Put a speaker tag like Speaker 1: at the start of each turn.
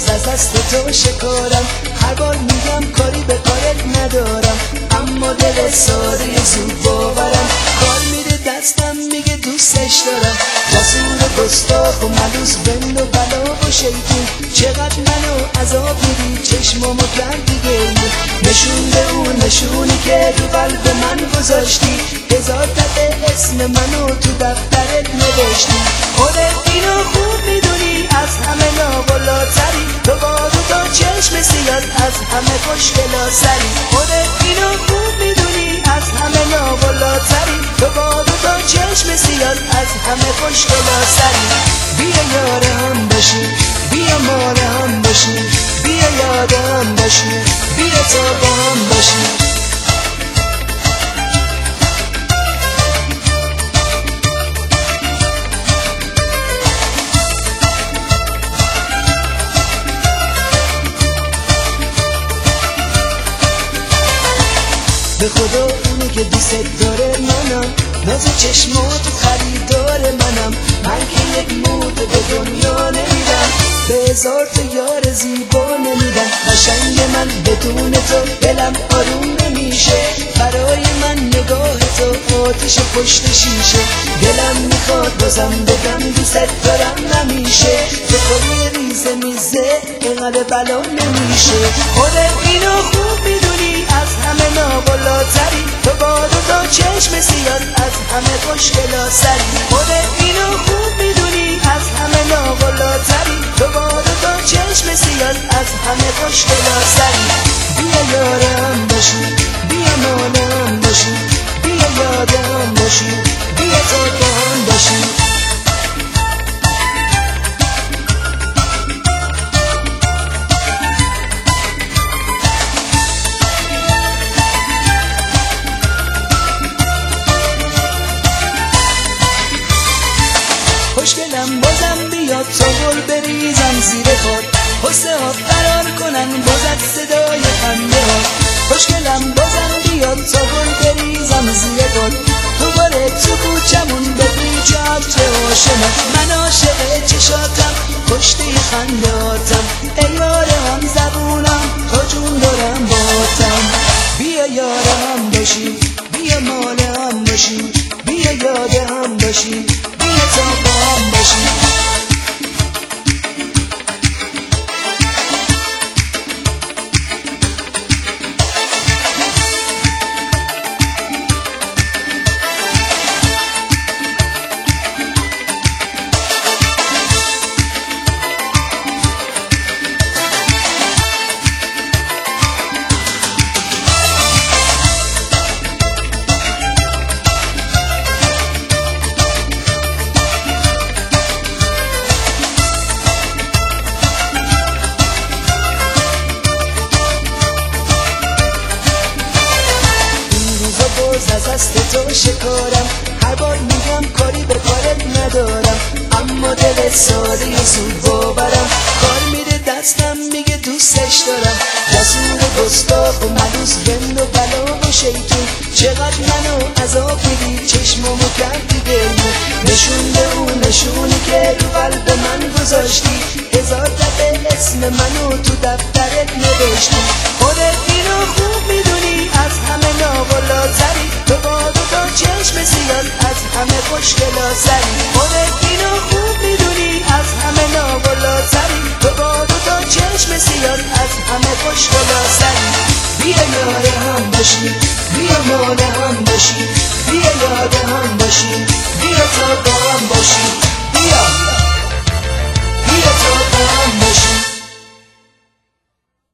Speaker 1: باز از دست تو شکارم. هر بار میگم کاری به کارت ندارم، اما دل ساده زود باورم. کار میره دستم میگه دوستش دارم. جسور گستاخ و ملوس بند و بلا و شیطون، چقدر منو عذاب میدی چشمامو کردی گریه. نشون به اون نشونی که تو قلب من گذاشتی، هزار دفعه اسم منو تو دفترت نوشتی. خودت اینو خوب میدونی از همه ناقلاتری، تو با تا چشم سیاد از همه خوشگلا سری. خودت اینو خوب میدونی از همه ناقلاتری، تو با تا چشم سیاد از همه خوشگلا سری. بیا یار هم باشی، بیا مال هم باشی، بیا یاد هم باشی، بیا تا با هم باشی. به خدا اونی که دوست داره منم، ناز چشمات خریدار منم. من که یک موت به دنیا نمیدم، به هزار تا یار زیبا نمیدم. قشنگ من بدون تو دلم آروم نمیشه، برای من نگاه تو آتش پشت شیشه. دلم میخواد بازم بگم دوست دارم نمیشه، به خوری ریزه میزه اینقدر بلا نمیشه. خودت اینو خوب میدونی از همه ناقلاتری، تو با تا چشم سیاد از همه خوشگلا سری. خودت اینو خوب میدونی از همه ناقلاتری، تو با تا چشم سیاد از همه خوشگلا سری. بیا یارم باشی، بیا مالم باشی، بیا یادم باشی، بیا تا با هم باشی. خوشگلم بازم بیاد تا گل بریزم زیر خود، حسه ها فرار کنن بازد صدای خنده ها. خوشگلم بازم بیاد تا گل بریزم زیر خود، دوباره تو کوچمون ببین جاب چه هاشمه. من عاشق چشاتم کشته خنده هاتم، ای یار هم زبونم تا جون دارم باتم. بیا یارم باشی، بیا مال هم باشی، بیا یاد هم باشی، بیا تا با هم باشی. از دست تو شکارم. هر بار میگم کاری به کارت ندارم، اما دل ساده زود باورم. کار میره دستم میگه دوستش دارم. جسور گستاخ و ملوس بند و بلا و شیطون، چقدر منو عذاب میدی چشمامو کردی گریه. نشون به اون نشونی که رو قلب من گذاشتی، هزار دفعه اسم منو تو دفترت نوشتی. خودت اینو خوب میدونی از همه ناقلاتری، تو با تا چشم سیاد از همه خوشگلا سری. خودت اینو خوب میدونی از همه ناقلاتری، تو با تا چشم سیاد از همه خوشگلا سری. بیا یار هم باشی، بیا مال